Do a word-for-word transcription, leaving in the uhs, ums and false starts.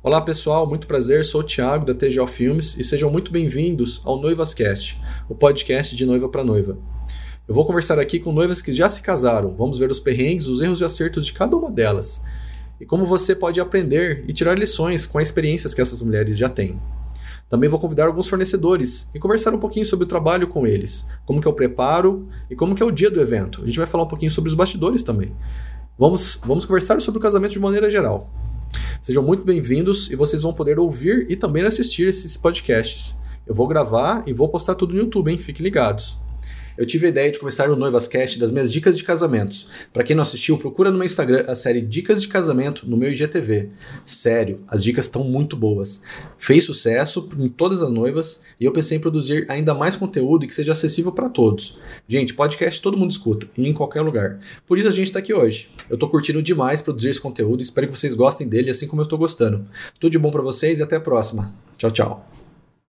Olá pessoal, muito prazer, sou o Thiago da T G O Filmes e sejam muito bem-vindos ao NoivasCast, o podcast de noiva para noiva. Eu vou conversar aqui com noivas que já se casaram, vamos ver os perrengues, os erros e acertos de cada uma delas e como você pode aprender e tirar lições com as experiências que essas mulheres já têm. Também vou convidar alguns fornecedores e conversar um pouquinho sobre o trabalho com eles, como que é o preparo e como que é o dia do evento. A gente vai falar um pouquinho sobre os bastidores também. Vamos, vamos conversar sobre o casamento de maneira geral. Sejam muito bem-vindos e vocês vão poder ouvir e também assistir esses podcasts. Eu vou gravar e vou postar tudo no YouTube, hein? Fiquem ligados. Eu tive a ideia de começar o NoivasCast das minhas dicas de casamentos. Para quem não assistiu, procura no meu Instagram a série Dicas de Casamento no meu I G T V. Sério, as dicas estão muito boas. Fez sucesso em todas as noivas e eu pensei em produzir ainda mais conteúdo e que seja acessível para todos. Gente, podcast todo mundo escuta e em qualquer lugar. Por isso a gente está aqui hoje. Eu estou curtindo demais produzir esse conteúdo e espero que vocês gostem dele assim como eu estou gostando. Tudo de bom para vocês e até a próxima. Tchau, tchau.